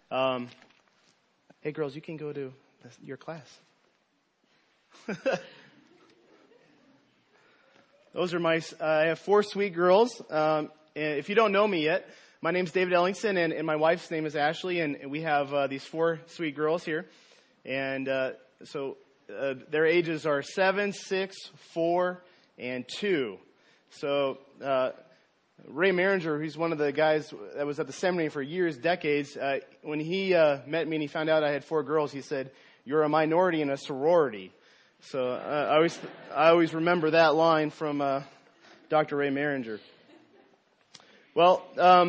Hey, girls, you can go to your class. Those are I have 4 sweet girls. And if you don't know me yet, my name's David Ellingson, and my wife's name is Ashley, and we have these 4 sweet girls here. And so their ages are 7, 6, 4, and 2. So Ray Maringer, who's one of the guys that was at the seminary for years, decades, when he met me and he found out I had 4 girls, he said, "You're a minority in a sorority." So I always remember that line from Dr. Ray Maringer. Well,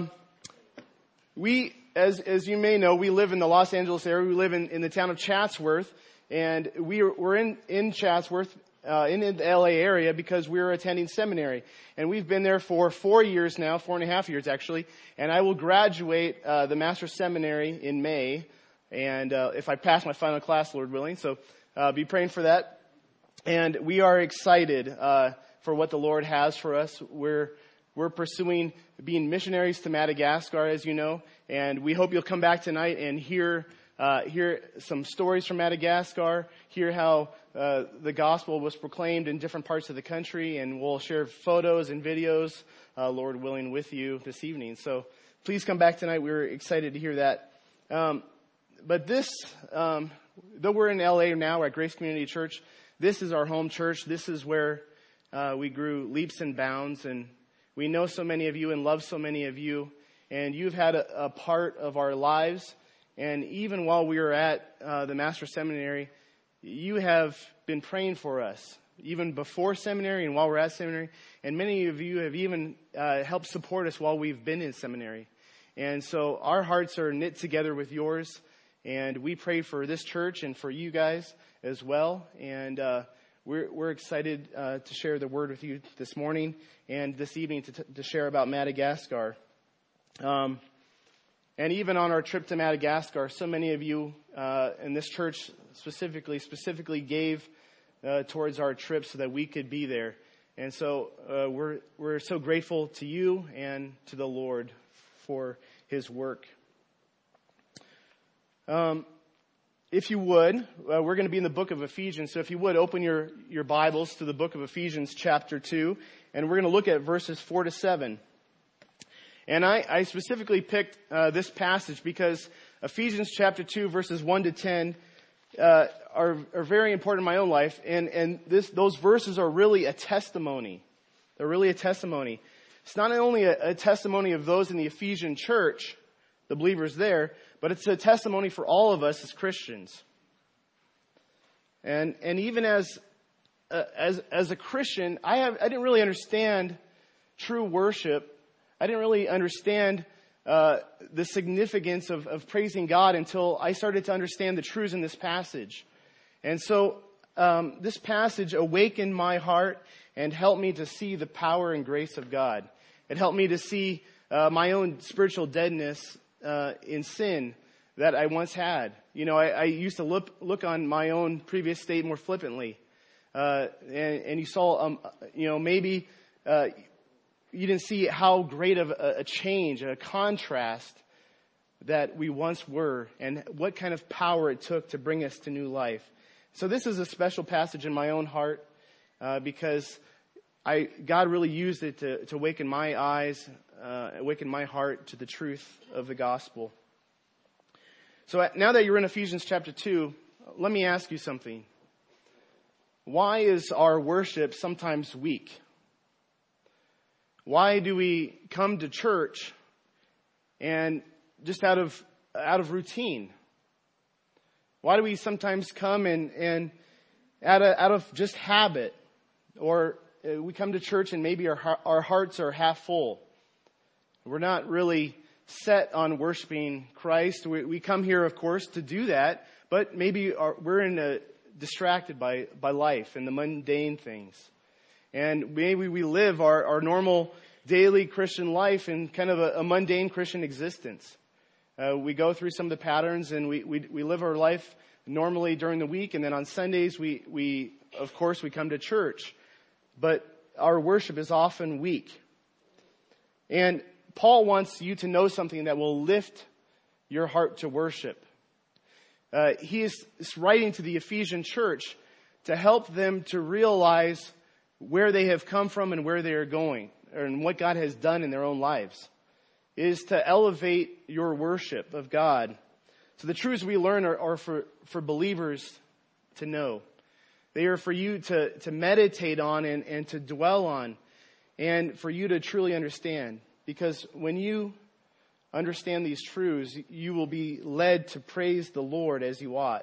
we, as you may know, we live in the Los Angeles area. We live in the town of Chatsworth, and we're in Chatsworth, in the LA area, because we're attending seminary. And we've been there for 4 years now, 4.5 years actually, and I will graduate the Master's Seminary in May, and if I pass my final class, Lord willing, so be praying for that. And we are excited for what the Lord has for us. We're pursuing being missionaries to Madagascar, as you know, and we hope you'll come back tonight and hear some stories from Madagascar, hear how the gospel was proclaimed in different parts of the country, and we'll share photos and videos, Lord willing, with you this evening. So please come back tonight. We're excited to hear that. But this, though we're in LA now, we're at Grace Community Church, this is our home church. This is where we grew leaps and bounds, and we know so many of you and love so many of you, and you've had a part of our lives. And even while we were at the Master's Seminary, you have been praying for us, even before seminary and while we're at seminary. And many of you have even helped support us while we've been in seminary. And so our hearts are knit together with yours. And we pray for this church and for you guys as well. And we're excited to share the word with you this morning and this evening to share about Madagascar. And even on our trip to Madagascar, so many of you in this church specifically gave towards our trip so that we could be there. And so we're so grateful to you and to the Lord for His work. If you would, we're going to be in the book of Ephesians. So if you would, open your Bibles to the book of Ephesians chapter 2. And we're going to look at verses 4 to 7. And I specifically picked this passage because Ephesians chapter 2, verses 1 to 10 are very important in my own life. And those verses are really a testimony. They're really a testimony. It's not only a testimony of those in the Ephesian church, the believers there, but it's a testimony for all of us as Christians. And even as a Christian, I didn't really understand true worship. I didn't really understand the significance of praising God until I started to understand the truths in this passage. And so this passage awakened my heart and helped me to see the power and grace of God. It helped me to see my own spiritual deadness in sin that I once had. You know, I used to look on my own previous state more flippantly. And you saw, maybe you didn't see how great of a change, a contrast that we once were, and what kind of power it took to bring us to new life. So this is a special passage in my own heart because God really used it to awaken my eyes, awaken my heart to the truth of the gospel. So now that you're in Ephesians chapter 2, let me ask you something. Why is our worship sometimes weak? Why do we come to church and just out of routine? Why do we sometimes come and out of just habit, or we come to church and maybe our hearts are half full? We're not really set on worshiping Christ. We come here, of course, to do that, but maybe we're distracted by life and the mundane things. And maybe we live our normal daily Christian life in kind of a mundane Christian existence. We go through some of the patterns and we live our life normally during the week, and then on Sundays we of course come to church. But our worship is often weak. And Paul wants you to know something that will lift your heart to worship. He is writing to the Ephesian church to help them to realize where they have come from and where they are going, and what God has done in their own lives. It is to elevate your worship of God. So the truths we learn are for believers to know. They are for you to meditate on and to dwell on, and for you to truly understand. Because when you understand these truths, you will be led to praise the Lord as you ought.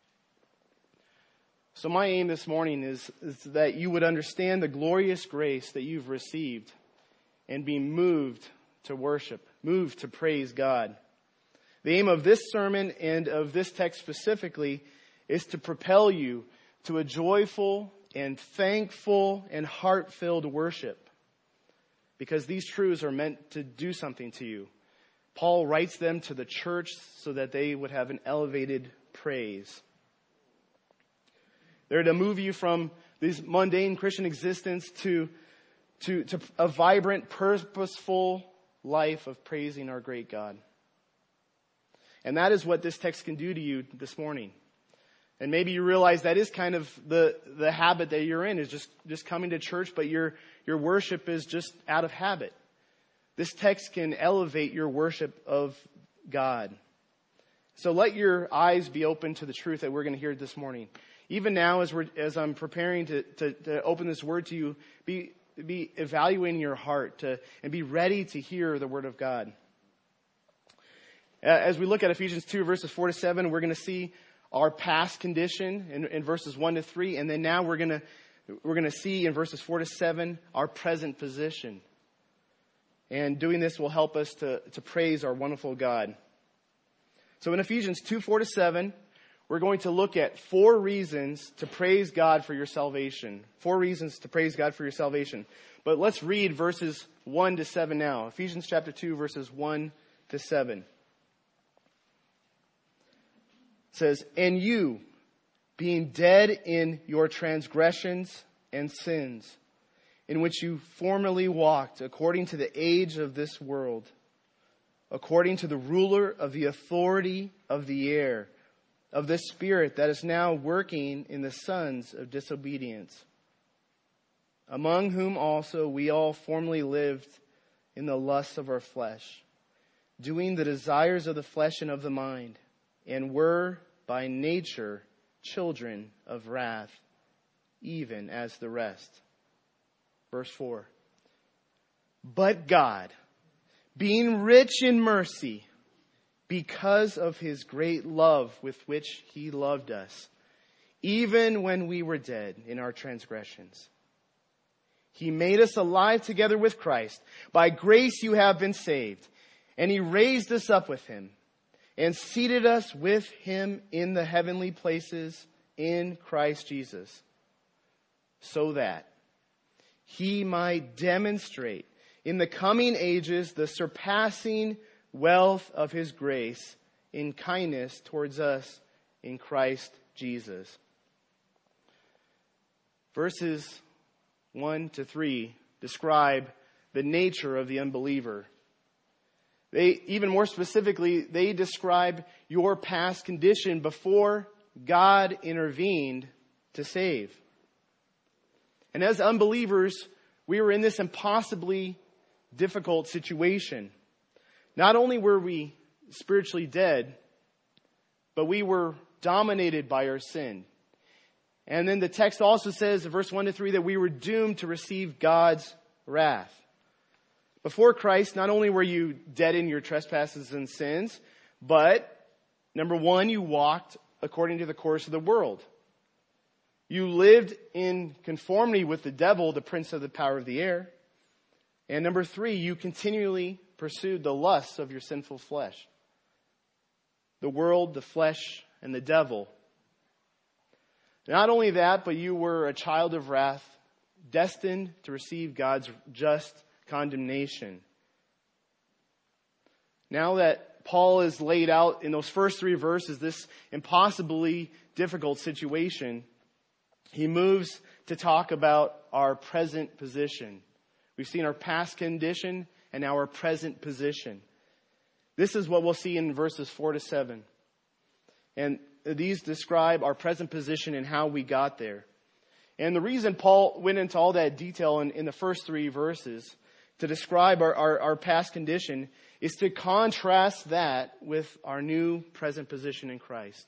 So my aim this morning is that you would understand the glorious grace that you've received and be moved to worship, moved to praise God. The aim of this sermon and of this text specifically is to propel you to a joyful and thankful and heart-filled worship, because these truths are meant to do something to you. Paul writes them to the church so that they would have an elevated praise. They're to move you from this mundane Christian existence to a vibrant, purposeful life of praising our great God. And that is what this text can do to you this morning. And maybe you realize that is kind of the habit that you're in, is just coming to church, but your worship is just out of habit. This text can elevate your worship of God. So let your eyes be open to the truth that we're going to hear this morning. Even now, as I'm preparing to open this word to you, be evaluating your heart and be ready to hear the word of God. As we look at Ephesians 2, verses 4 to 7, we're going to see our past condition in verses 1 to 3, and then now we're going to see in verses 4 to 7 our present position. And doing this will help us to praise our wonderful God. So in Ephesians 2, 4 to 7, we're going to look at 4 reasons to praise God for your salvation. 4 reasons to praise God for your salvation. But let's read verses 1 to 7 now. Ephesians chapter 2, verses 1 to 7. It says, "And you, being dead in your transgressions and sins, in which you formerly walked according to the age of this world, according to the ruler of the authority of the air, of the spirit that is now working in the sons of disobedience, among whom also we all formerly lived in the lusts of our flesh, doing the desires of the flesh and of the mind, and were by nature children of wrath, even as the rest." Verse 4. "But God, being rich in mercy, because of his great love with which he loved us, even when we were dead in our transgressions, he made us alive together with Christ. By grace you have been saved. And he raised us up with him and seated us with him in the heavenly places in Christ Jesus, so that he might demonstrate in the coming ages the surpassing wealth of his grace in kindness towards us in Christ Jesus." Verses 1 to 3 describe the nature of the unbeliever. Even more specifically, they describe your past condition before God intervened to save. And as unbelievers, we were in this impossibly difficult situation. Not only were we spiritually dead, but we were dominated by our sin. And then the text also says in verse 1 to 3 that we were doomed to receive God's wrath. Before Christ, not only were you dead in your trespasses and sins, but number 1, you walked according to the course of the world. You lived in conformity with the devil, the prince of the power of the air. And number 3, you continually pursued the lusts of your sinful flesh. The world, the flesh, and the devil. Not only that, but you were a child of wrath, destined to receive God's just condemnation. Now that Paul has laid out in those first 3 verses this impossibly difficult situation, he moves to talk about our present position. We've seen our past condition and now our present position. This is what we'll see in verses 4 to 7. And these describe our present position and how we got there. And the reason Paul went into all that detail in the first 3 verses to describe our past condition is to contrast that with our new present position in Christ.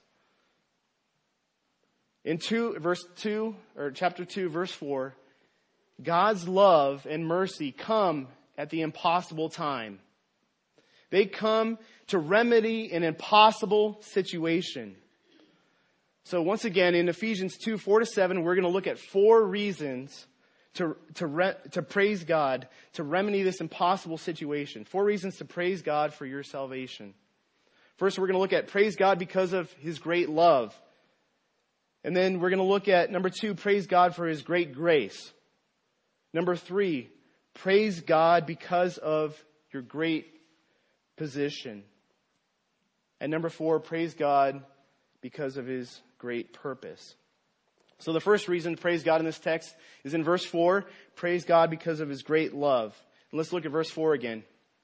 In chapter 2, verse 4, God's love and mercy come at the impossible time. They come to remedy an impossible situation. So once again, in Ephesians 2, 4 to 7, we're going to look at 4 reasons to praise God, to remedy this impossible situation. 4 reasons to praise God for your salvation. First, we're going to look at praise God because of His great love. And then we're going to look at, number 2, praise God for His great grace. Number 3, praise God because of your great position. And number 4, praise God because of His great purpose. So the first reason to praise God in this text is in verse 4, praise God because of His great love. And let's look at verse 4 again.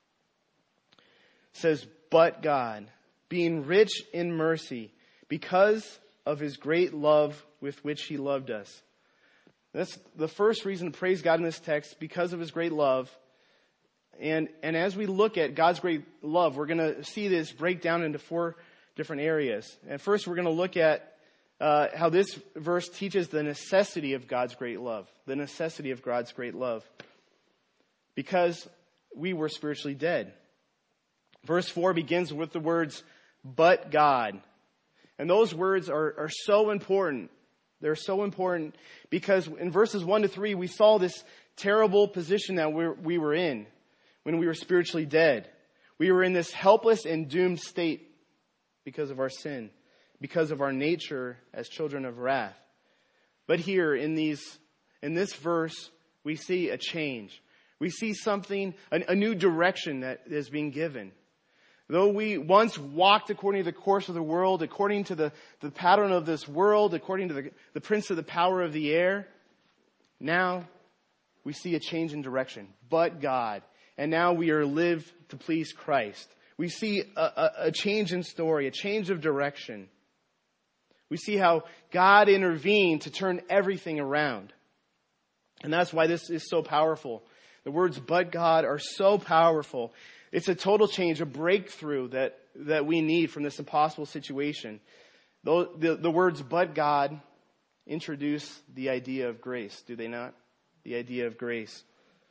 It says, but God, being rich in mercy, because of His great love with which He loved us. That's the first reason to praise God in this text, because of His great love. And as we look at God's great love, we're going to see this break down into 4 different areas. And first, we're going to look at how this verse teaches the necessity of God's great love. The necessity of God's great love. Because we were spiritually dead. Verse 4 begins with the words, but God. And those words are so important. They're so important because in verses 1 to 3, we saw this terrible position that we were in when we were spiritually dead. We were in this helpless and doomed state because of our sin, because of our nature as children of wrath. But here in this verse, we see a change. We see something, a new direction that is being given. Though we once walked according to the course of the world, according to the pattern of this world, according to the prince of the power of the air, now we see a change in direction. But God. And now we are live to please Christ. We see a change in story, a change of direction. We see how God intervened to turn everything around. And that's why this is so powerful. The words, but God, are so powerful. It's a total change, a breakthrough that we need from this impossible situation. The words, but God, introduce the idea of grace, do they not? The idea of grace.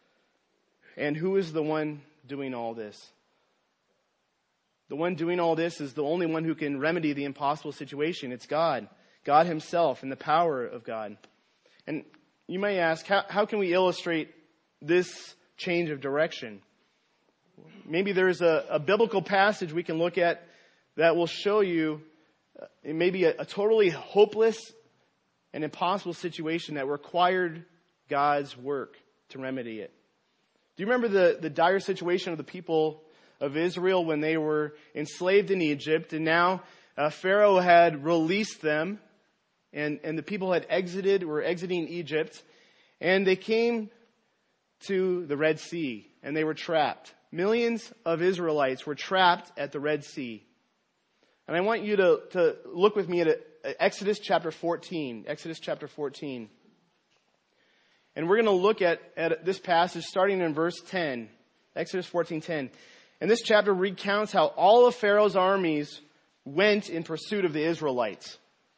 And who is the one doing all this? The one doing all this is the only one who can remedy the impossible situation. It's God. God Himself and the power of God. And you may ask, how can we illustrate this change of direction? Maybe there's a biblical passage we can look at that will show you maybe a totally hopeless and impossible situation that required God's work to remedy it. Do you remember the dire situation of the people of Israel when they were enslaved in Egypt, and now Pharaoh had released them, and the people were exiting Egypt, and they came to the Red Sea, and they were trapped. Millions of Israelites were trapped at the Red Sea. And I want you to look with me at Exodus chapter 14. Exodus chapter 14. And we're going to look at this passage starting in verse 10. Exodus 14:10. And this chapter recounts how all of Pharaoh's armies went in pursuit of the Israelites.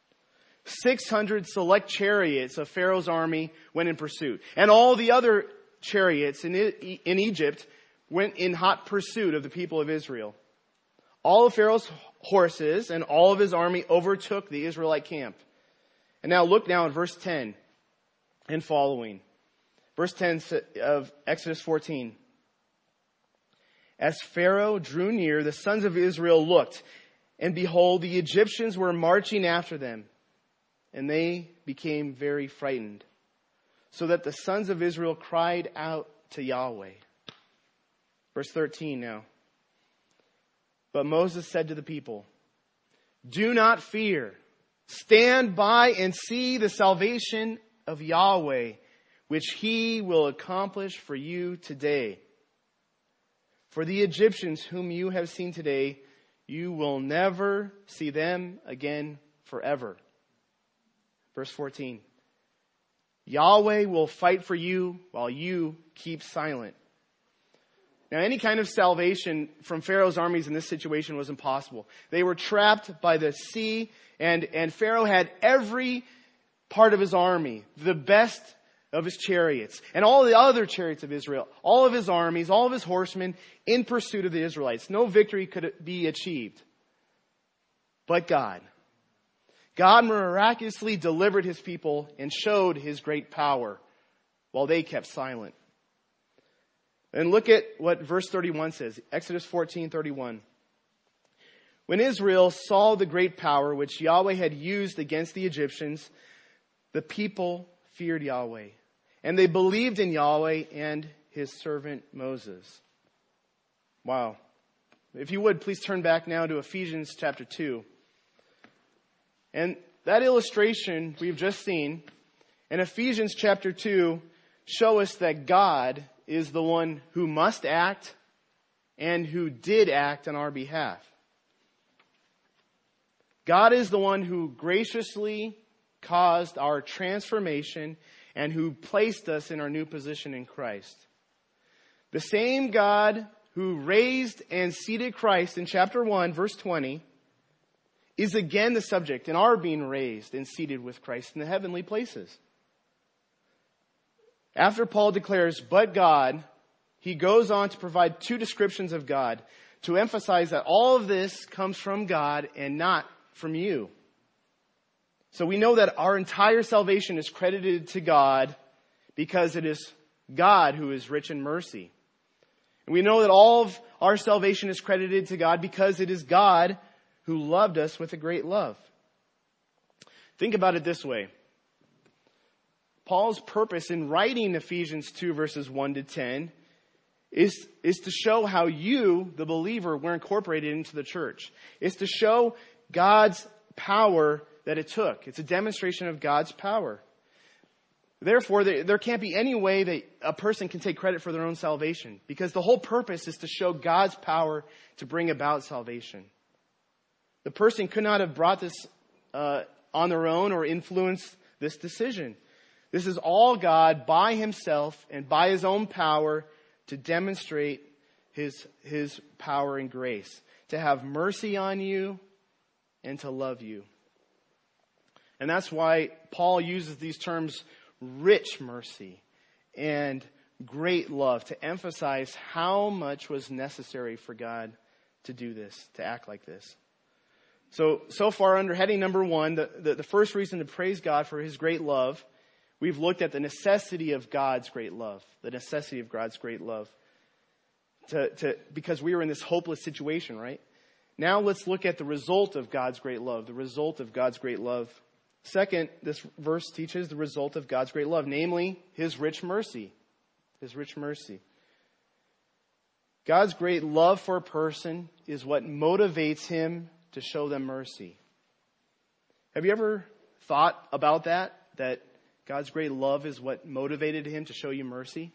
600 select chariots of Pharaoh's army went in pursuit. And all the other chariots in Egypt went in hot pursuit of the people of Israel. All of Pharaoh's horses and all of his army overtook the Israelite camp. And now look now at verse 10 and following. Verse 10 of Exodus 14. As Pharaoh drew near, the sons of Israel looked, and behold, the Egyptians were marching after them, and they became very frightened, so that the sons of Israel cried out to Yahweh. Verse 13 now. But Moses said to the people, do not fear. Stand by and see the salvation of Yahweh, which He will accomplish for you today. For the Egyptians whom you have seen today, you will never see them again forever. Verse 14. Yahweh will fight for you while you keep silent. Now, any kind of salvation from Pharaoh's armies in this situation was impossible. They were trapped by the sea, and Pharaoh had every part of his army, the best of his chariots, and all the other chariots of Israel, all of his armies, all of his horsemen in pursuit of the Israelites. No victory could be achieved. But God. God miraculously delivered his people and showed his great power while they kept silent. And look at what verse 31 says. Exodus 14:31. When Israel saw the great power which Yahweh had used against the Egyptians, the people feared Yahweh. And they believed in Yahweh and his servant Moses. Wow. If you would, please turn back now to Ephesians chapter 2. And that illustration we've just seen in Ephesians chapter 2 show us that God is the one who must act and who did act on our behalf. God is the one who graciously caused our transformation and who placed us in our new position in Christ. The same God who raised and seated Christ in chapter 1, verse 20, is again the subject in our being raised and seated with Christ in the heavenly places. After Paul declares, but God, he goes on to provide two descriptions of God to emphasize that all of this comes from God and not from you. So we know that our entire salvation is credited to God because it is God who is rich in mercy. And we know that all of our salvation is credited to God because it is God who loved us with a great love. Think about it this way. Paul's purpose in writing Ephesians 2 verses 1 to 10 is to show how you, the believer, were incorporated into the church. It's to show God's power that it took. It's a demonstration of God's power. Therefore, there can't be any way that a person can take credit for their own salvation, because the whole purpose is to show God's power to bring about salvation. The person could not have brought this on their own or influenced this decision. This is all God by himself and by his own power to demonstrate his power and grace, to have mercy on you and to love you. And that's why Paul uses these terms rich mercy and great love to emphasize how much was necessary for God to do this, to act like this. So far under heading number 1, the first reason to praise God for his great love, we've looked at the necessity of God's great love. The necessity of God's great love. Because we were in this hopeless situation, right? Now let's look at the result of God's great love. The result of God's great love. Second, this verse teaches the result of God's great love, namely his rich mercy. His rich mercy. God's great love for a person is what motivates him to show them mercy. Have you ever thought about that? That God's great love is what motivated him to show you mercy?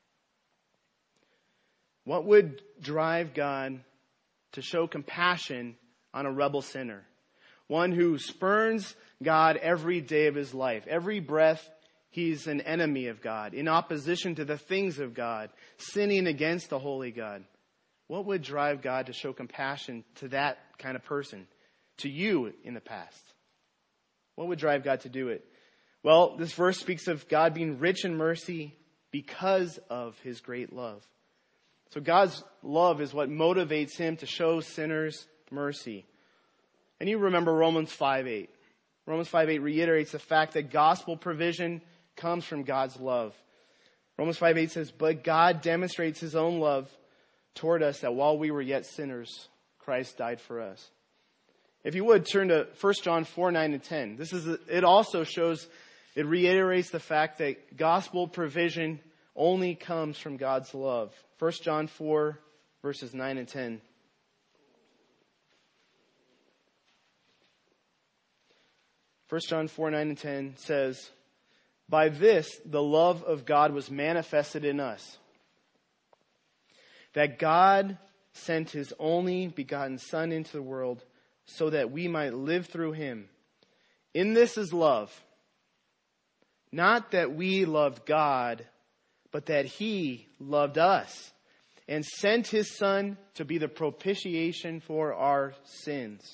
What would drive God to show compassion on a rebel sinner? One who spurns God every day of his life. Every breath, he's an enemy of God, in opposition to the things of God, sinning against the holy God. What would drive God to show compassion to that kind of person, to you in the past? What would drive God to do it? Well, this verse speaks of God being rich in mercy because of his great love. So God's love is what motivates him to show sinners mercy. And you remember Romans 5:8. Romans 5:8 reiterates the fact that gospel provision comes from God's love. Romans 5:8 says, but God demonstrates his own love toward us, that while we were yet sinners, Christ died for us. If you would, turn to 1 John 4:9 and 10. It also shows, it reiterates the fact that gospel provision only comes from God's love. 1 John 4, verses 9 and 10. 1 John 4, 9 and 10 says, by this the love of God was manifested in us, that God sent his only begotten Son into the world so that we might live through him. In this is love. Not that we loved God, but that he loved us and sent his Son to be the propitiation for our sins.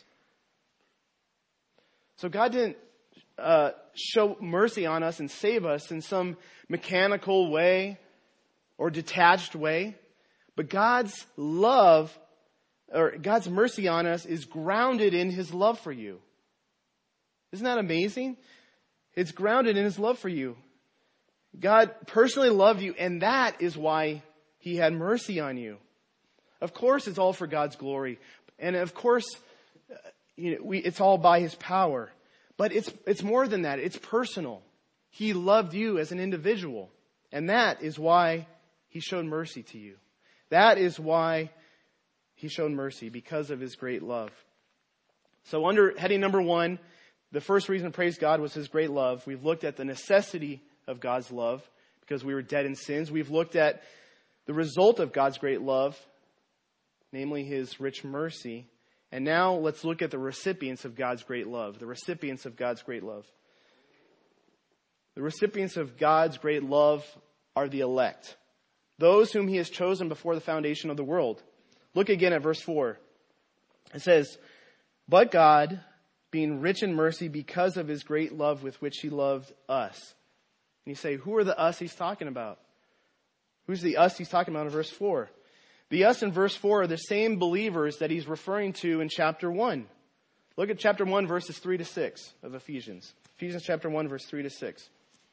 So God didn't show mercy on us and save us in some mechanical way or detached way. But God's love, or God's mercy on us, is grounded in his love for you. Isn't that amazing? It's grounded in his love for you. God personally loved you, and that is why he had mercy on you. Of course, it's all for God's glory. And of course, it's all by his power. But it's more than that. It's personal. He loved you as an individual. And that is why he showed mercy to you. That is why he showed mercy, because of his great love. So under heading number 1, the first reason to praise God was his great love. We've looked at the necessity of God's love because we were dead in sins. We've looked at the result of God's great love, namely his rich mercy. And now let's look at the recipients of God's great love. The recipients of God's great love. The recipients of God's great love are the elect. Those whom he has chosen before the foundation of the world. Look again at verse 4. It says, "But God, being rich in mercy because of his great love with which he loved us." And you say, who are the us he's talking about? Who's the us he's talking about in verse 4? The us in verse 4 are the same believers that he's referring to in chapter 1. Look at chapter 1, verses 3 to 6 of Ephesians. Ephesians chapter 1, verse 3 to 6.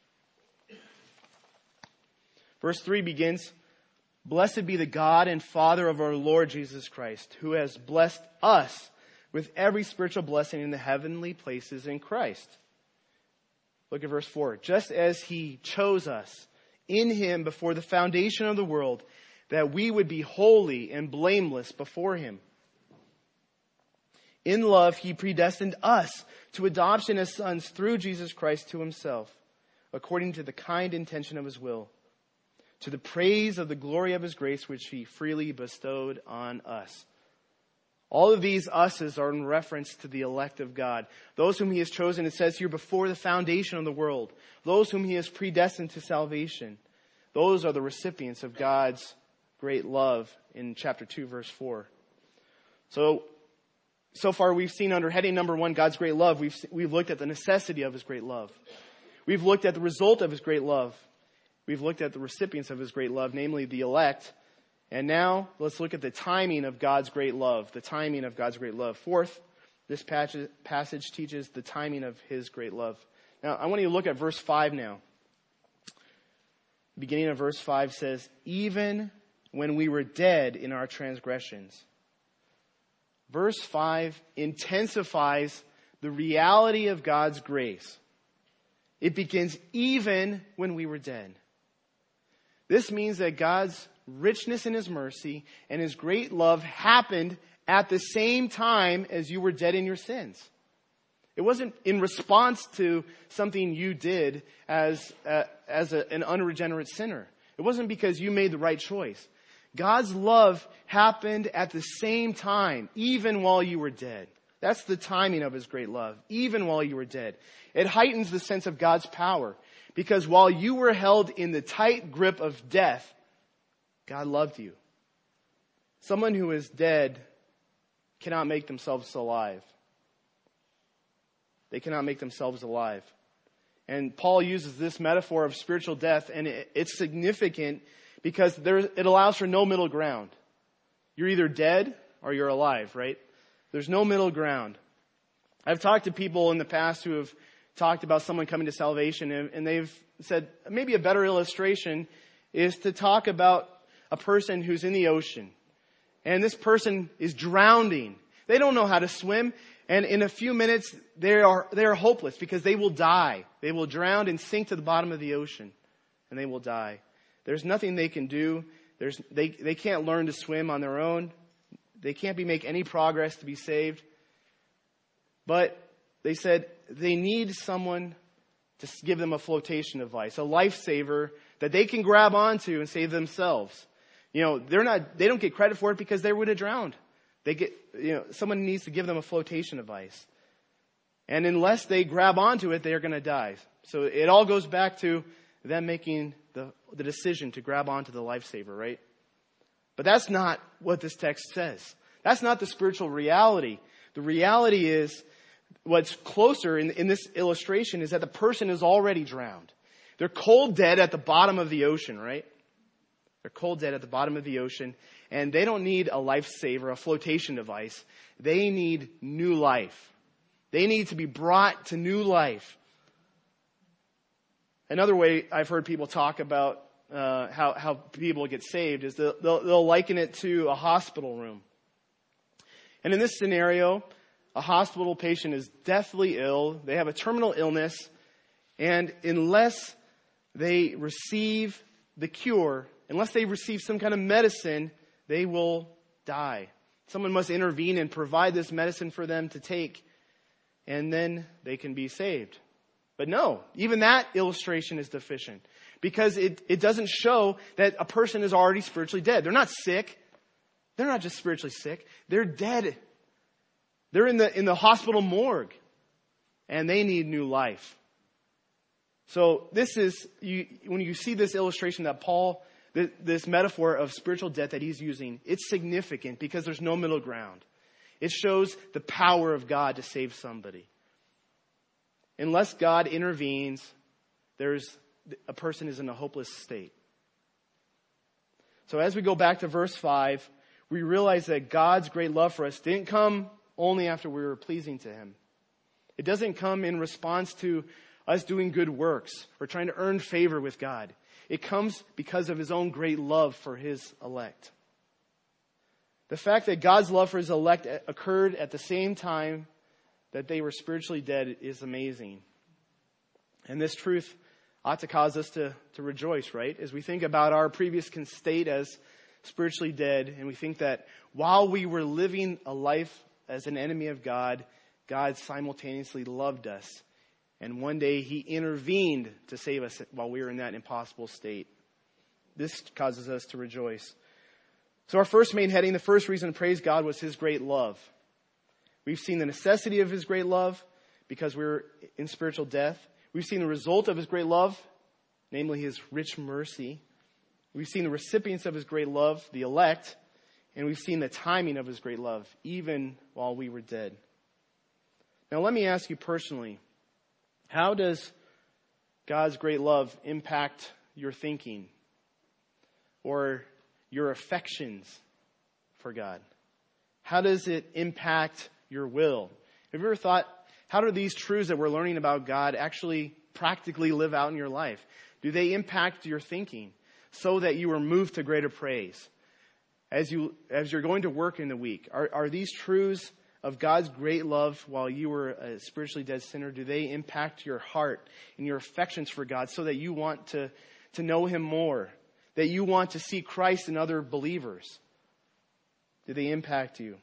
Verse 3 begins, "Blessed be the God and Father of our Lord Jesus Christ, who has blessed us with every spiritual blessing in the heavenly places in Christ." Look at verse 4. "Just as he chose us in him before the foundation of the world, that we would be holy and blameless before him. In love, he predestined us to adoption as sons through Jesus Christ to himself, according to the kind intention of his will, to the praise of the glory of his grace, which he freely bestowed on us." All of these us's are in reference to the elect of God. Those whom he has chosen, it says here, before the foundation of the world. Those whom he has predestined to salvation. Those are the recipients of God's great love in chapter 2, verse 4. So far we've seen under heading number 1, God's great love. We've looked at the necessity of his great love. We've looked at the result of his great love. We've looked at the recipients of his great love, namely the elect. And now let's look at the timing of God's great love. The timing of God's great love. Fourth, this passage teaches the timing of his great love. Now I want you to look at verse 5 now. The beginning of verse 5 says, "Even when we were dead in our transgressions." Verse 5 intensifies the reality of God's grace. It begins even when we were dead. This means that God's richness in his mercy and his great love happened at the same time as you were dead in your sins. It wasn't in response to something you did as an unregenerate sinner. It wasn't because you made the right choice. God's love happened at the same time, even while you were dead. That's the timing of his great love, even while you were dead. It heightens the sense of God's power, because while you were held in the tight grip of death, God loved you. Someone who is dead cannot make themselves alive. They cannot make themselves alive. And Paul uses this metaphor of spiritual death, and it's significant because it allows for no middle ground. You're either dead or you're alive, right? There's no middle ground. I've talked to people in the past who have talked about someone coming to salvation, and they've said maybe a better illustration is to talk about a person who's in the ocean. And this person is drowning. They don't know how to swim. And in a few minutes, they are hopeless because they will die. They will drown and sink to the bottom of the ocean. And they will die. There's nothing they can do. They can't learn to swim on their own. They can't make any progress to be saved. But they said they need someone to give them a flotation device, a lifesaver that they can grab onto and save themselves. They don't get credit for it because they would have drowned. Someone needs to give them a flotation device. And unless they grab onto it, they're going to die. So it all goes back to them making the decision to grab onto the lifesaver, right? But that's not what this text says. That's not the spiritual reality. The reality is, what's closer in this illustration is that the person is already drowned. They're cold dead at the bottom of the ocean, right? They're cold dead at the bottom of the ocean, and they don't need a lifesaver, a flotation device. They need new life. They need to be brought to new life. Another way I've heard people talk about how people get saved is they'll liken it to a hospital room. And in this scenario, a hospital patient is deathly ill. They have a terminal illness. And unless they receive the cure, unless they receive some kind of medicine, they will die. Someone must intervene and provide this medicine for them to take, and then they can be saved. But no, even that illustration is deficient, because it doesn't show that a person is already spiritually dead. They're not sick. They're not just spiritually sick. They're dead. They're in the hospital morgue, and they need new life. So this is, when you see this illustration that Paul, this metaphor of spiritual death that he's using, it's significant because there's no middle ground. It shows the power of God to save somebody. Unless God intervenes, a person is in a hopeless state. So as we go back to verse 5, we realize that God's great love for us didn't come only after we were pleasing to Him. It doesn't come in response to us doing good works or trying to earn favor with God. It comes because of His own great love for His elect. The fact that God's love for His elect occurred at the same time that they were spiritually dead is amazing. And this truth ought to cause us to rejoice, right? As we think about our previous state as spiritually dead, and we think that while we were living a life as an enemy of God, God simultaneously loved us. And one day He intervened to save us while we were in that impossible state. This causes us to rejoice. So our first main heading, the first reason to praise God was His great love. We've seen the necessity of His great love because we're in spiritual death. We've seen the result of His great love, namely His rich mercy. We've seen the recipients of His great love, the elect. And we've seen the timing of His great love, even while we were dead. Now let me ask you personally, how does God's great love impact your thinking or your affections for God? How does it impact your will? Have you ever thought, how do these truths that we're learning about God actually practically live out in your life? Do they impact your thinking so that you are moved to greater praise? As you're going to work in the week, are these truths of God's great love while you were a spiritually dead sinner, do they impact your heart and your affections for God so that you want to know Him more, that you want to see Christ in other believers? Do they impact you?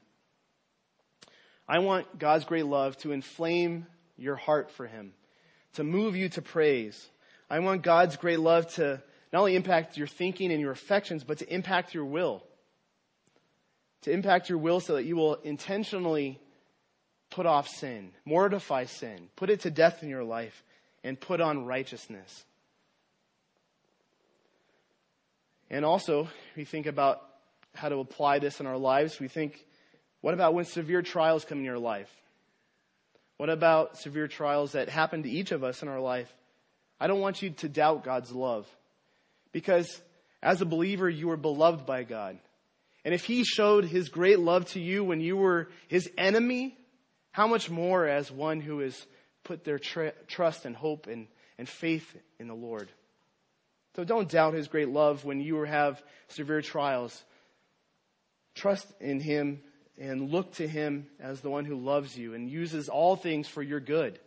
I want God's great love to inflame your heart for Him, to move you to praise. I want God's great love to not only impact your thinking and your affections, but to impact your will. To impact your will so that you will intentionally put off sin, mortify sin, put it to death in your life, and put on righteousness. And also, we think about how to apply this in our lives. We think, what about when severe trials come in your life? What about severe trials that happen to each of us in our life? I don't want you to doubt God's love, because as a believer, you are beloved by God. And if He showed His great love to you when you were His enemy, how much more as one who has put their trust and hope and faith in the Lord. So don't doubt His great love when you have severe trials. Trust in Him and look to Him as the one who loves you and uses all things for your good.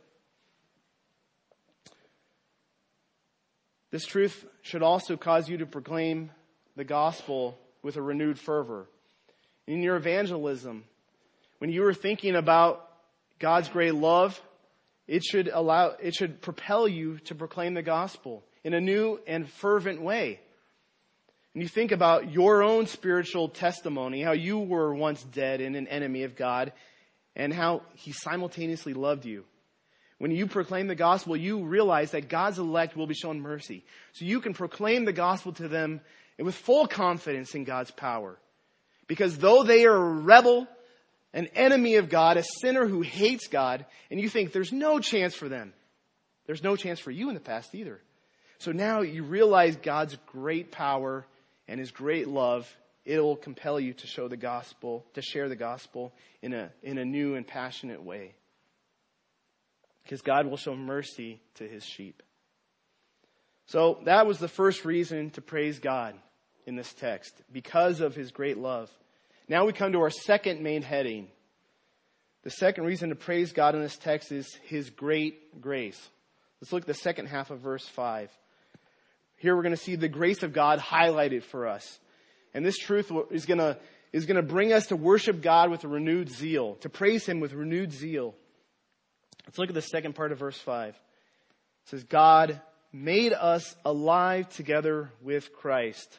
This truth should also cause you to proclaim the gospel with a renewed fervor. In your evangelism, when you are thinking about God's great love, it should propel you to proclaim the gospel in a new and fervent way. and you think about your own spiritual testimony, how you were once dead and an enemy of God, and how he simultaneously loved you. When you proclaim the gospel, you realize that God's elect will be shown mercy. So you can proclaim the gospel to them with full confidence in God's power. Because though they are a rebel, an enemy of God, a sinner who hates God, and you think there's no chance for them, there's no chance for you in the past either. So now you realize God's great power and his great love. It'll compel you to show the gospel, to share the gospel in a new and passionate way. Because God will show mercy to his sheep. So that was the first reason to praise God in this text, because of his great love. Now we come to our second main heading. The second reason to praise God in this text is his great grace. Let's look at the second half of verse 5. Here we're going to see the grace of God highlighted for us. And this truth is going to bring us to worship God with a renewed zeal, to praise him with renewed zeal. Let's look at the second part of verse 5. It says, God made us alive together with Christ.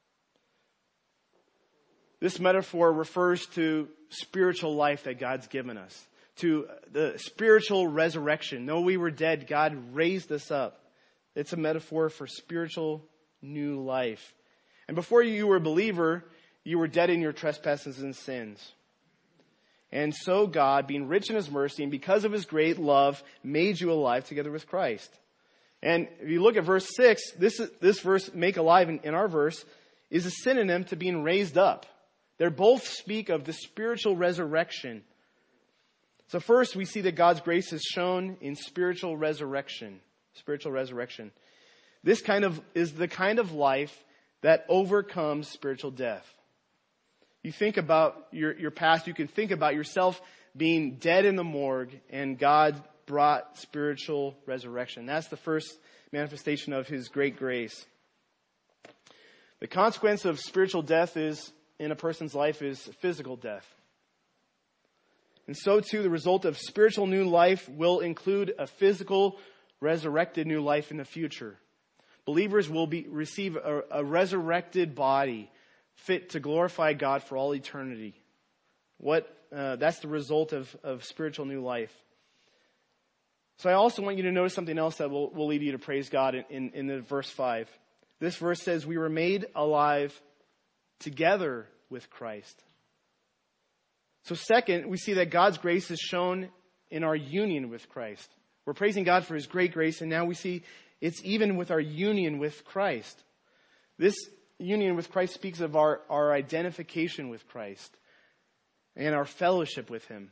This metaphor refers to spiritual life that God's given us, to the spiritual resurrection. Though we were dead, God raised us up. It's a metaphor for spiritual new life. And before you were a believer, you were dead in your trespasses and sins. And so God, being rich in his mercy and because of his great love, made you alive together with Christ. And if you look at verse 6, this verse, make alive in our verse, is a synonym to being raised up. They both speak of the spiritual resurrection. So first we see that God's grace is shown in spiritual resurrection. Spiritual resurrection. This is the kind of life that overcomes spiritual death. You think about your past, you can think about yourself being dead in the morgue, and God brought spiritual resurrection. That's the first manifestation of his great grace. The consequence of spiritual death in a person's life is physical death. And so too, the result of spiritual new life will include a physical resurrected new life in the future. Believers will receive a resurrected body fit to glorify God for all eternity. That's the result of spiritual new life. So I also want you to notice something else that will lead you to praise God in the verse 5. This verse says we were made alive together with Christ. So second, we see that God's grace is shown in our union with Christ. We're praising God for his great grace, and now we see it's even with our union with Christ. This union with Christ speaks of our identification with Christ and our fellowship with him.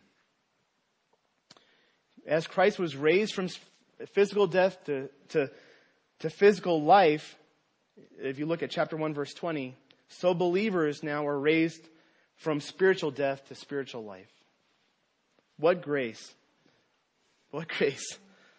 As Christ was raised from physical death to physical life, if you look at chapter 1, verse 20, so believers now are raised from spiritual death to spiritual life. What grace. What grace.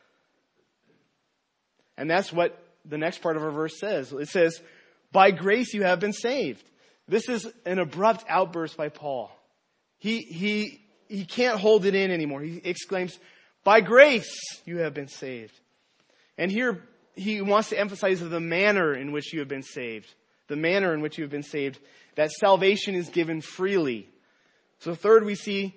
And that's what the next part of our verse says. It says, by grace you have been saved. This is an abrupt outburst by Paul. He can't hold it in anymore. He exclaims, by grace you have been saved. And here he wants to emphasize the manner in which you have been saved. The manner in which you have been saved. That salvation is given freely. So third, we see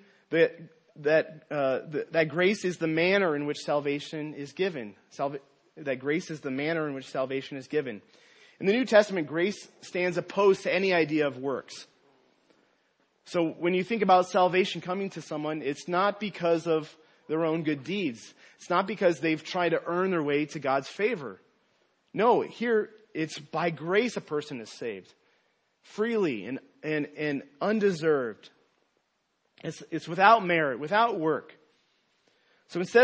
that grace is the manner in which salvation is given. That grace is the manner in which salvation is given. In the New Testament, grace stands opposed to any idea of works. So when you think about salvation coming to someone, it's not because of their own good deeds. It's not because they've tried to earn their way to God's favor. No, here it's by grace a person is saved. Freely and undeserved. It's without merit, without work. So instead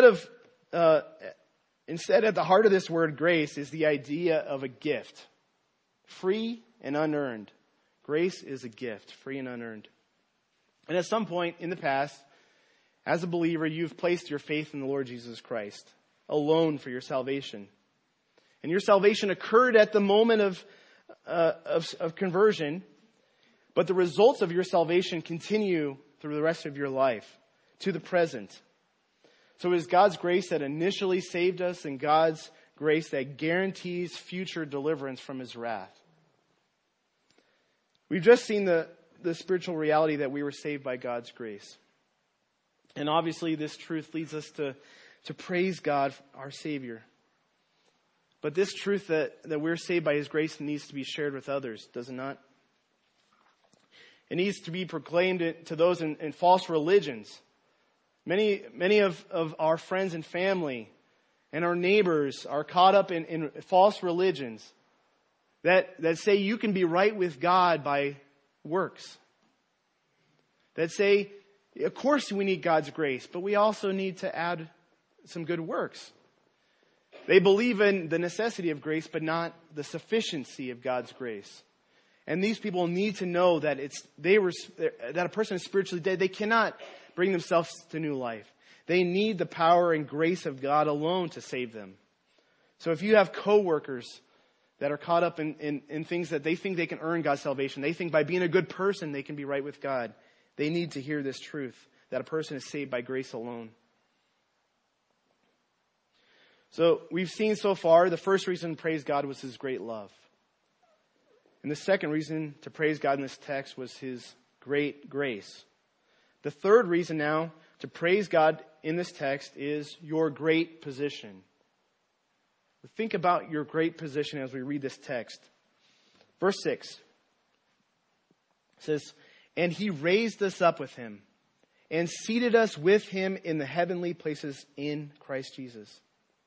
at the heart of this word grace is the idea of a gift. Free and unearned. Grace is a gift, free and unearned. And at some point in the past, as a believer, you've placed your faith in the Lord Jesus Christ alone for your salvation. And your salvation occurred at the moment of conversion, but the results of your salvation continue through the rest of your life to the present. So it is God's grace that initially saved us and God's grace that guarantees future deliverance from his wrath. We've just seen the spiritual reality that we were saved by God's grace. And obviously this truth leads us to praise God, our Savior. But this truth that we're saved by His grace needs to be shared with others, does it not? It needs to be proclaimed to those in false religions. Many of our friends and family and our neighbors are caught up in false religions that say you can be right with God by works. That say, of course we need God's grace, but we also need to add some good works. They believe in the necessity of grace, but not the sufficiency of God's grace. And these people need to know that that a person is spiritually dead. They cannot bring themselves to new life. They need the power and grace of God alone to save them. So if you have coworkers that are caught up in things that they think they can earn God's salvation, they think by being a good person they can be right with God, they need to hear this truth, that a person is saved by grace alone. So we've seen so far, the first reason to praise God was His great love. And the second reason to praise God in this text was His great grace. The third reason now to praise God in this text is your great position. Think about your great position as we read this text. Verse 6 says, "And He raised us up with Him and seated us with Him in the heavenly places in Christ Jesus."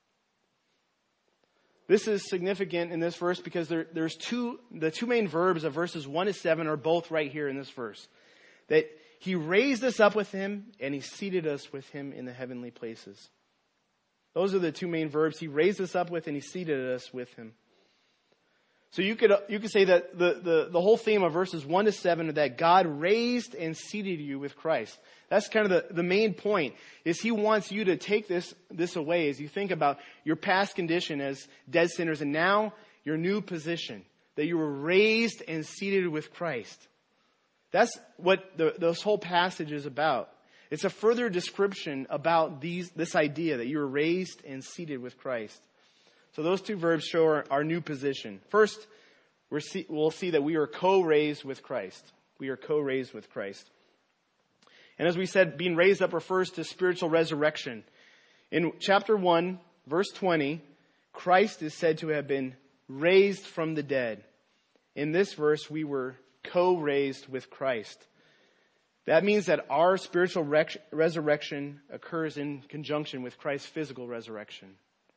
This is significant in this verse because the two main verbs of verses 1 to 7 are both right here in this verse. That He raised us up with Him and He seated us with Him in the heavenly places. Those are the two main verbs. He raised us up with and He seated us with Him. So you could say that the whole theme of verses 1 to 7 is that God raised and seated you with Christ. That's kind of the main point, is He wants you to take this away as you think about your past condition as dead sinners and now your new position, that you were raised and seated with Christ. That's what this whole passage is about. It's a further description about this idea that you were raised and seated with Christ. So those two verbs show our new position. First, we'll see that we are co-raised with Christ. We are co-raised with Christ. And as we said, being raised up refers to spiritual resurrection. In chapter 1, verse 20, Christ is said to have been raised from the dead. In this verse, we were co-raised with Christ. That means that our spiritual resurrection occurs in conjunction with Christ's physical resurrection.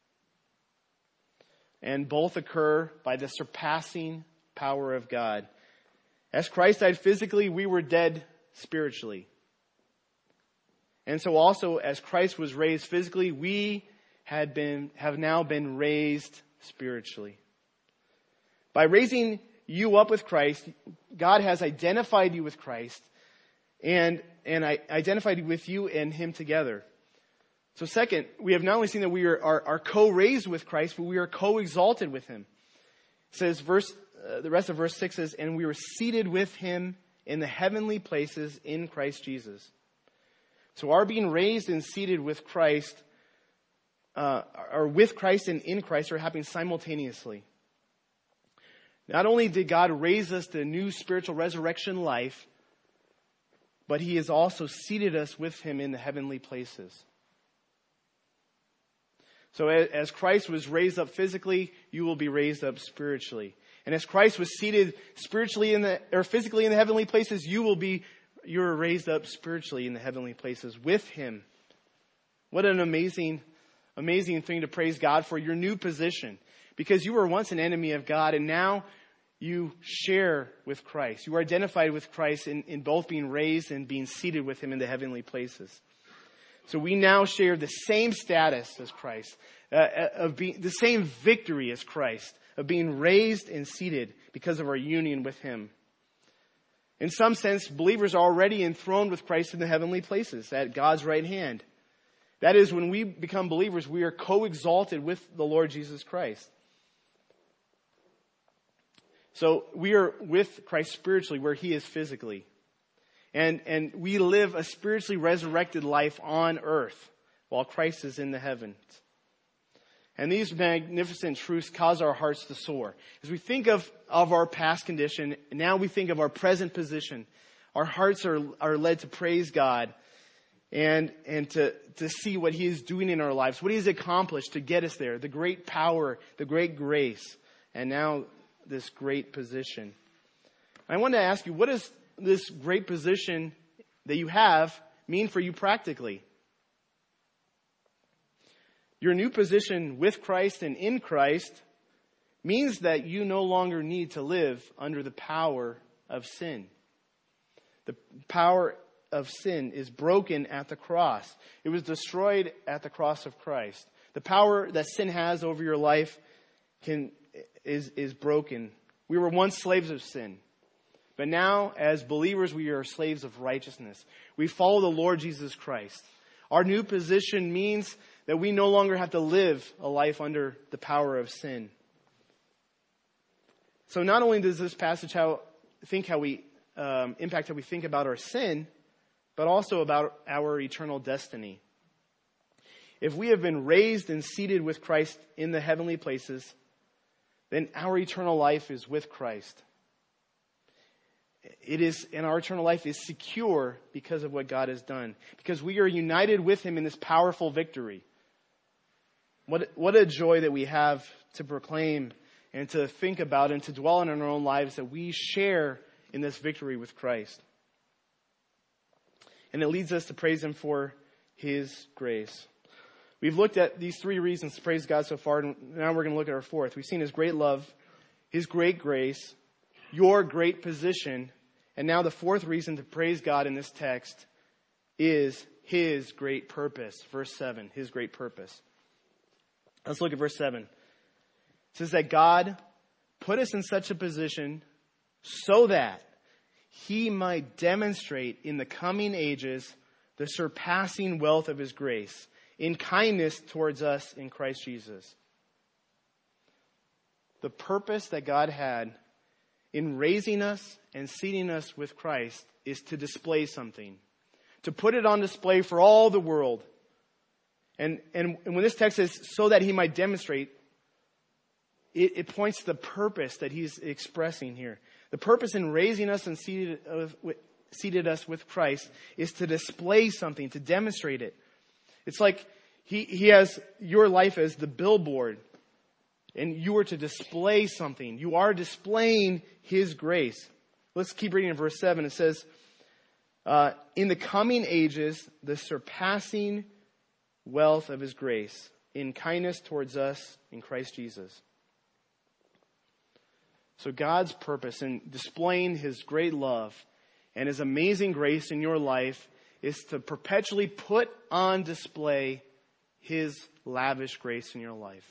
And both occur by the surpassing power of God. As Christ died physically, we were dead spiritually. And so also, as Christ was raised physically, we have now been raised spiritually. By raising you up with Christ, God has identified you with Christ and identified with you and Him together. So second, we have not only seen that we are co-raised with Christ, but we are co-exalted with Him. It says, the rest of verse 6 says, "And we were seated with Him in the heavenly places in Christ Jesus." So our being raised and seated with Christ, or with Christ and in Christ, are happening simultaneously. Not only did God raise us to a new spiritual resurrection life, but He has also seated us with Him in the heavenly places. So as Christ was raised up physically, you will be raised up spiritually. And as Christ was seated spiritually physically in the heavenly places, you're raised up spiritually in the heavenly places with Him. What an amazing thing to praise God for, your new position. Because you were once an enemy of God and now you share with Christ. You are identified with Christ in both being raised and being seated with Him in the heavenly places. So we now share the same status as Christ, the same victory as Christ, of being raised and seated because of our union with Him. In some sense, believers are already enthroned with Christ in the heavenly places at God's right hand. That is, when we become believers, we are co-exalted with the Lord Jesus Christ. So we are with Christ spiritually where He is physically. And we live a spiritually resurrected life on earth while Christ is in the heavens. And these magnificent truths cause our hearts to soar. As we think of our past condition, and now we think of our present position, our hearts are led to praise God and to see what He is doing in our lives, what He has accomplished to get us there, the great power, the great grace, and now this great position. I want to ask you, what does this great position that you have mean for you practically? Your new position with Christ and in Christ means that you no longer need to live under the power of sin. The power of sin is broken at the cross. It was destroyed at the cross of Christ. The power that sin has over your life is broken. We were once slaves of sin. But now, as believers, we are slaves of righteousness. We follow the Lord Jesus Christ. Our new position means that we no longer have to live a life under the power of sin. So not only does this passage impact how we think about our sin, but also about our eternal destiny. If we have been raised and seated with Christ in the heavenly places, then our eternal life is with Christ. And our eternal life is secure because of what God has done. Because we are united with Him in this powerful victory. What a joy that we have to proclaim and to think about and to dwell in our own lives that we share in this victory with Christ. And it leads us to praise Him for His grace. We've looked at these three reasons to praise God so far, and now we're going to look at our fourth. We've seen His great love, His great grace, your great position, and now the fourth reason to praise God in this text is His great purpose. Verse 7, His great purpose. Let's look at verse 7. It says that God put us in such a position so that He might demonstrate in the coming ages the surpassing wealth of His grace in kindness towards us in Christ Jesus. The purpose that God had in raising us and seating us with Christ is to display something, to put it on display for all the world. And when this text says, so that He might demonstrate, it points to the purpose that He's expressing here. The purpose in raising us and seated us with Christ is to display something, to demonstrate it. It's like He has your life as the billboard, and you are to display something. You are displaying His grace. Let's keep reading in verse 7. It says, in the coming ages, the surpassing wealth of His grace in kindness towards us in Christ Jesus. So God's purpose in displaying His great love and His amazing grace in your life is to perpetually put on display His lavish grace in your life.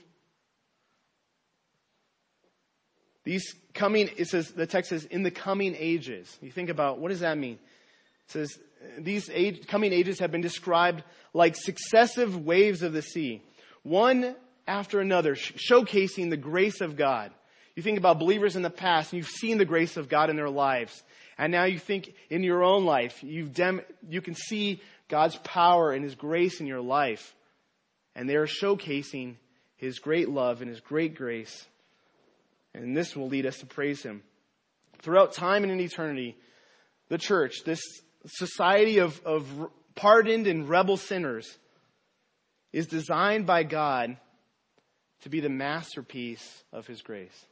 The text says, in the coming ages. You think about, what does that mean? It says, these coming ages have been described like successive waves of the sea, one after another, showcasing the grace of God. You think about believers in the past, and you've seen the grace of God in their lives. And now you think in your own life, you can see God's power and His grace in your life. And they are showcasing His great love and His great grace. And this will lead us to praise Him. Throughout time and in eternity, the church, this society of pardoned and rebel sinners, is designed by God to be the masterpiece of His grace.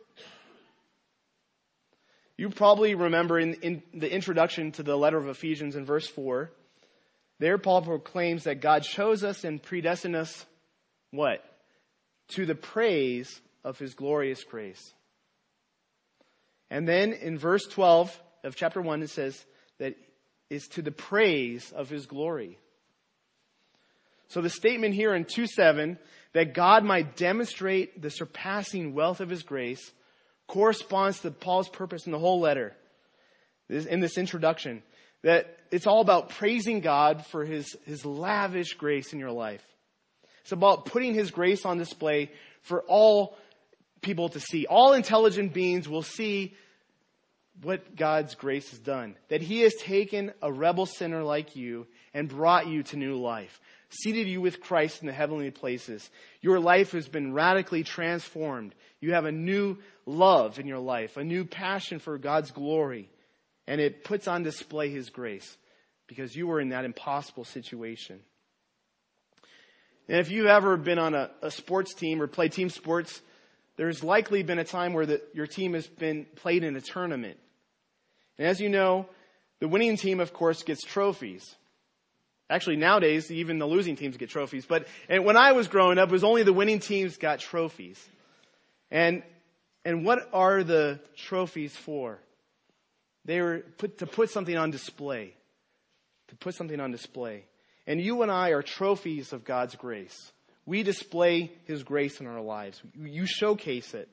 You probably remember in the introduction to the letter of Ephesians in verse 4, there Paul proclaims that God chose us and predestined us, what? To the praise of His glorious grace. And then in verse 12 of chapter 1, it says that it's to the praise of His glory. So the statement here in 2:7, that God might demonstrate the surpassing wealth of His grace, corresponds to Paul's purpose in the whole letter, in this introduction, that it's all about praising God for His lavish grace in your life. It's about putting His grace on display for all people to see. All intelligent beings will see what God's grace has done. That he has taken a rebel sinner like you and brought you to new life. Seated you with Christ in the heavenly places. Your life has been radically transformed. You have a new love in your life, a new passion for God's glory. And it puts on display his grace because you were in that impossible situation. And if you've ever been on a sports team or played team sports, there's likely been a time where your team has been played in a tournament. And as you know, the winning team, of course, gets trophies. Actually, nowadays, even the losing teams get trophies. And when I was growing up, it was only the winning teams got trophies. And what are the trophies for? They were to put something on display. To put something on display. And you and I are trophies of God's grace. We display his grace in our lives. You showcase it.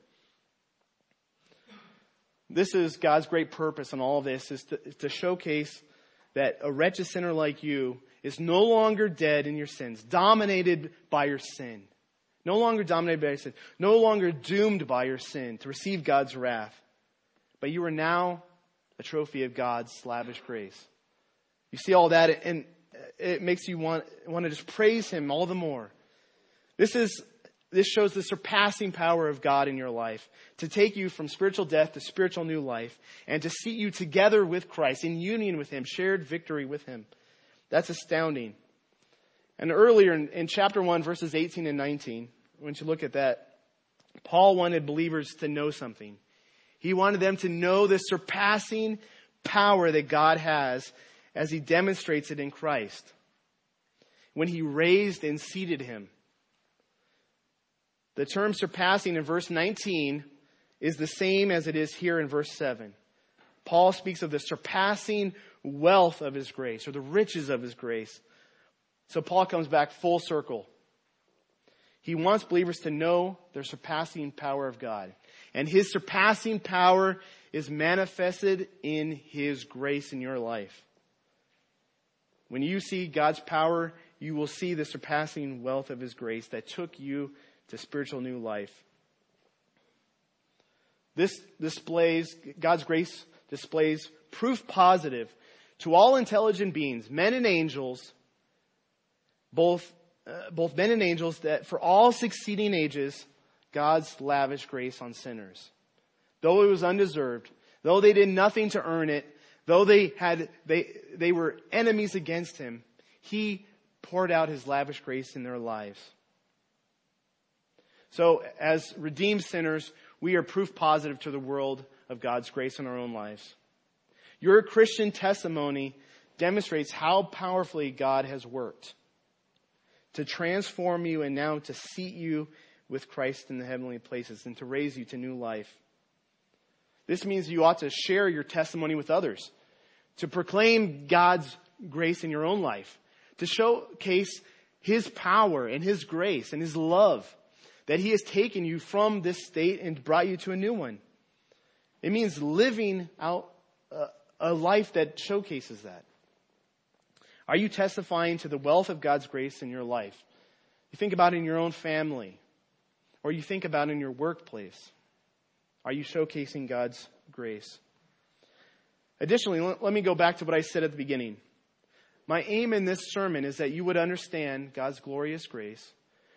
This is God's great purpose in all of this, is to showcase that a wretched sinner like you is no longer dead in your sins, dominated by your sin. No longer dominated by your sin. No longer doomed by your sin to receive God's wrath. But you are now a trophy of God's lavish grace. You see all that, and it makes you want to just praise him all the more. This shows the surpassing power of God in your life to take you from spiritual death to spiritual new life and to seat you together with Christ in union with him, shared victory with him. That's astounding. And earlier in chapter 1, verses 18 and 19, when you look at that, Paul wanted believers to know something. He wanted them to know the surpassing power that God has as he demonstrates it in Christ. When he raised and seated him. The term surpassing in verse 19 is the same as it is here in verse 7. Paul speaks of the surpassing wealth of his grace, or the riches of his grace. So Paul comes back full circle. He wants believers to know the surpassing power of God. And his surpassing power is manifested in his grace in your life. When you see God's power, you will see the surpassing wealth of his grace that took you to spiritual new life. God's grace displays proof positive to all intelligent beings, men and angels, both men and angels, that for all succeeding ages, God's lavish grace on sinners. Though it was undeserved, though they did nothing to earn it, though they were enemies against him, he poured out his lavish grace in their lives. So as redeemed sinners, we are proof positive to the world of God's grace in our own lives. Your Christian testimony demonstrates how powerfully God has worked to transform you and now to seat you with Christ in the heavenly places and to raise you to new life. This means you ought to share your testimony with others, to proclaim God's grace in your own life, to showcase his power and his grace and his love, that he has taken you from this state and brought you to a new one. It means living out a life that showcases that. Are you testifying to the wealth of God's grace in your life? You think about it in your own family, or you think about it in your workplace. Are you showcasing God's grace? Additionally, let me go back to what I said at the beginning. My aim in this sermon is that you would understand God's glorious grace,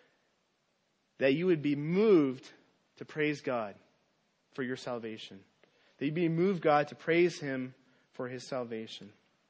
that you would be moved to praise God for your salvation, that you'd be moved, God, to praise him for his salvation.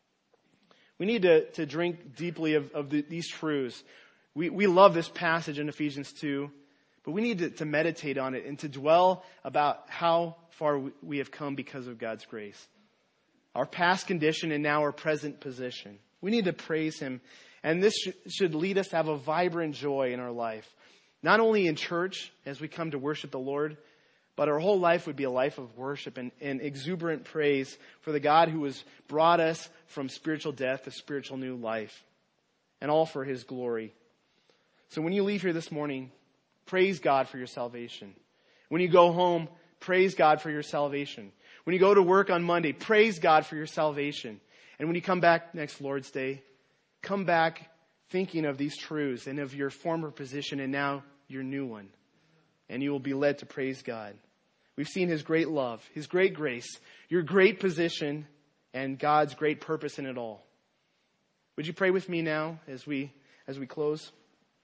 We need to drink deeply of these truths. We love this passage in Ephesians 2, but we need to meditate on it and to dwell about how far we have come because of God's grace. Our past condition and now our present position. We need to praise him. And this should lead us to have a vibrant joy in our life. Not only in church as we come to worship the Lord, but our whole life would be a life of worship and exuberant praise for the God who has brought us from spiritual death to spiritual new life. And all for his glory. So when you leave here this morning, praise God for your salvation. When you go home, praise God for your salvation. When you go to work on Monday, praise God for your salvation. And when you come back next Lord's Day, come back thinking of these truths and of your former position and now your new one. And you will be led to praise God. We've seen His great love, His great grace, your great position, and God's great purpose in it all. Would you pray with me now as we close?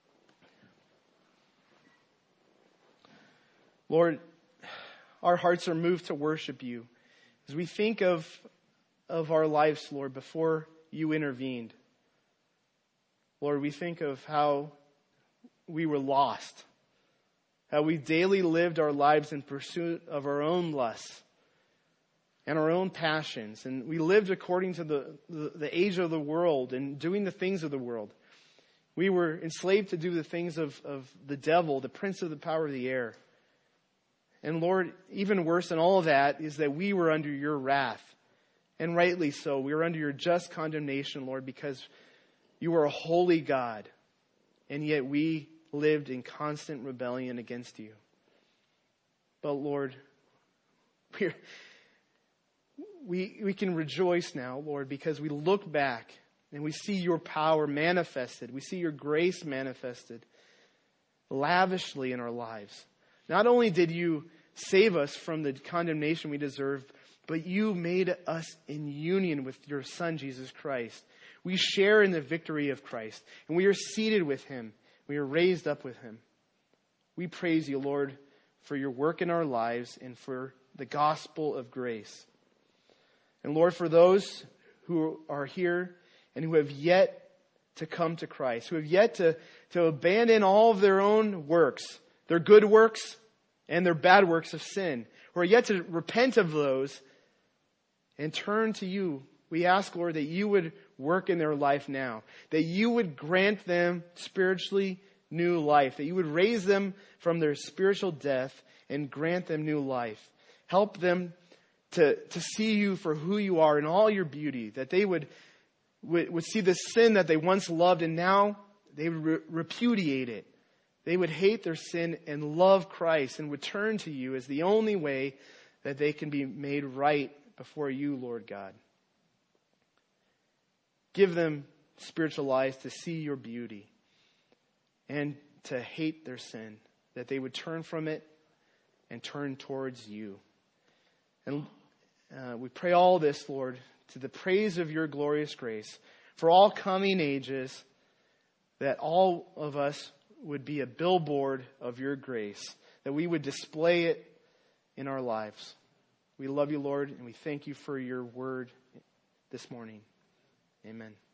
Lord, our hearts are moved to worship you as we think of our lives, Lord, before you intervened. Lord, we think of how we were lost, how we daily lived our lives in pursuit of our own lusts and our own passions. And we lived according to the age of the world and doing the things of the world. We were enslaved to do the things of the devil, the prince of the power of the air. And Lord, even worse than all of that is that we were under your wrath. And rightly so. We were under your just condemnation, Lord, because you are a holy God. And yet we lived in constant rebellion against you. But Lord, we can rejoice now, Lord, because we look back and we see your power manifested. We see your grace manifested lavishly in our lives. Not only did you save us from the condemnation we deserve, but you made us in union with your Son, Jesus Christ. We share in the victory of Christ, and we are seated with Him. We are raised up with Him. We praise you, Lord, for your work in our lives and for the gospel of grace. And Lord, for those who are here and who have yet to come to Christ, who have yet to abandon all of their own works, their good works and their bad works of sin, who are yet to repent of those and turn to you, we ask, Lord, that you would work in their life now, that you would grant them spiritually new life, that you would raise them from their spiritual death and grant them new life. Help them to see you for who you are in all your beauty, that they would see the sin that they once loved and now they would repudiate it. They would hate their sin and love Christ and would turn to you as the only way that they can be made right before you, Lord God. Give them spiritual eyes to see your beauty and to hate their sin, that they would turn from it and turn towards you. And we pray all this, Lord, to the praise of your glorious grace for all coming ages, that all of us would be a billboard of your grace, that we would display it in our lives. We love you, Lord, and we thank you for your word this morning. Amen.